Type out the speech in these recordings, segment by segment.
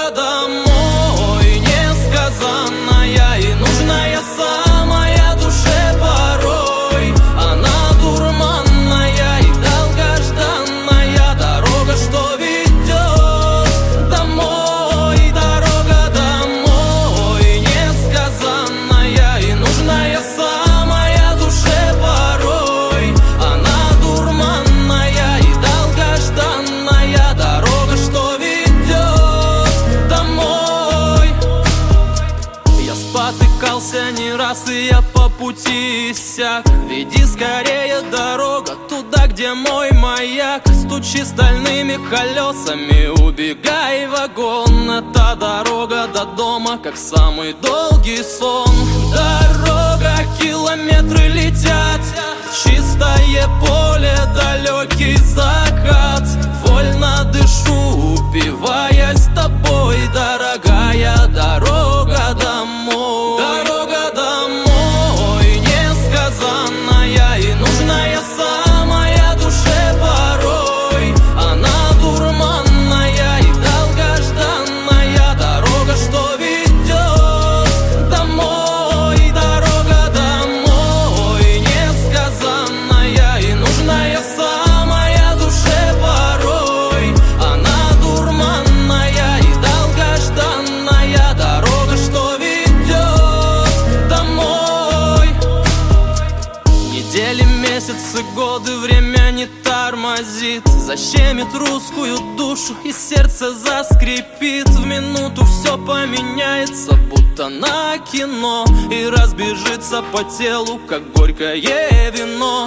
Дорога домой несказанная и нужная самая душе порой. Она дурманная и долгожданная дорога, что ведет домой. Дорога домой несказанная и нужная самая душе порой. Она дурманная и долгожданная дорога, что ведет домой. Я спотыкался не раз, и я по пути иссяк. Веди скорее, дорога, туда, где мой маяк. Стучи стальными колесами, убегай, вагон. Это дорога до дома, как самый долгий сон. Дорога, километры летят, чистое поле, далекий закат. Вольно дышу, упиваясь тобой, дорогая дорога домой. Дорога домой несказанная и нужная самая душе порой. Она дурманная и долгожданная дорога, что ведет домой. Дорога домой несказанная и нужная самая душе порой. Она дурманная и долгожданная дорога, что ведет домой. Недели, месяцы, годы, время не тормозит. Защемит русскую душу и сердце заскрипит. В минуту все поменяется, будто на кино, и разбежится по телу, как горькое вино.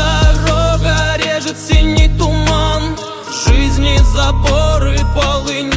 Дорога режет синий туман, жизни заборы, полынь